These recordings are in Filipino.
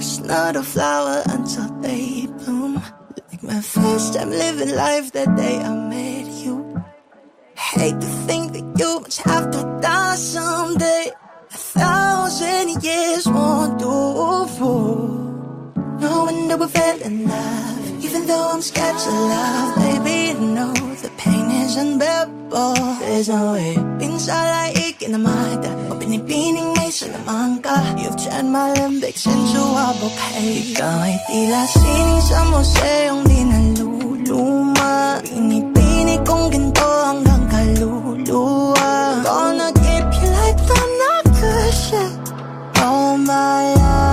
rose, not a flower until they bloom. Like my first time living life that day I met you. Hate to think that you must have to die someday. 1,000 years won't do. No wonder we fell in love, even though I'm scared to love. Baby, I know the pain is unbearable. There's no way. Pinsala ikinamada, o pinipining may salamang ka. You've turned my limbics into a bouquet. Ikaw ay tila sining sa museong di naluluma. Pinipini kong ginto hanggang kaluluwa. Gonna keep you like the Nakasha all my life.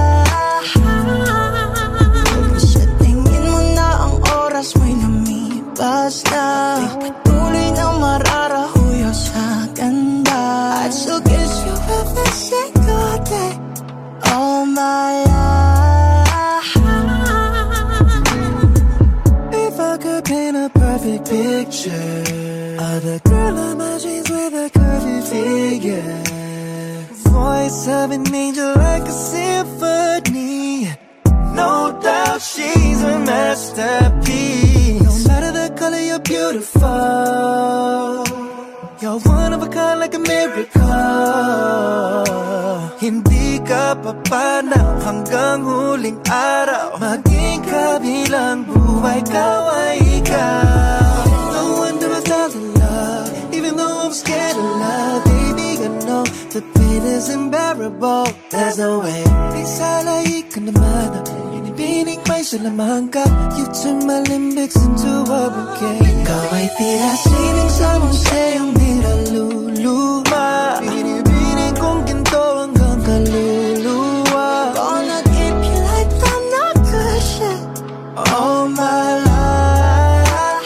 May lumipas na, di patuloy na mararahuyo sa ganda. I'd still kiss you every single day all my life. If I could paint a perfect picture of the girl of my dreams with a curvy figure, voice of an angel like a symphony. No doubt she's a masterpiece. No matter the color, you're beautiful. You're one of a kind like a miracle. Hindi ka papanaw hanggang huling araw. Maging kabilang buhay, ikaw ay ikaw. No wonder I fell in love, even though I'm scared of love. Baby, I know the pain is unbearable. There's no way. Isalay ka naman. Pinipining may salamang ka. You turn my limbics into a bouquet. Ikaw ay tila sining sa museong niluluma. Pinipining kong ginto hanggang kaluluwa. Gonna keep you like the Nakasha all my life.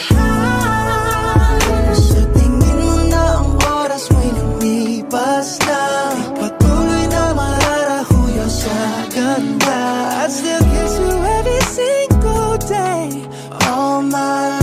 Sa tingin mo na ang oras may lumipas na, di patuloy na mararahuyo sa ganda. I'd still kiss you every single day all my life.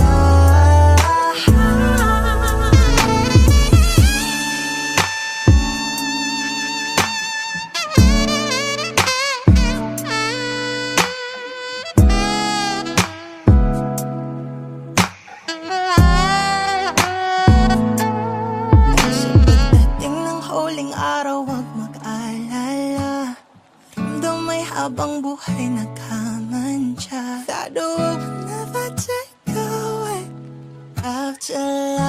Sa pagdating ng huling araw, huwag mag-alala. May habang buhay nagkamantya. That will never take away after life.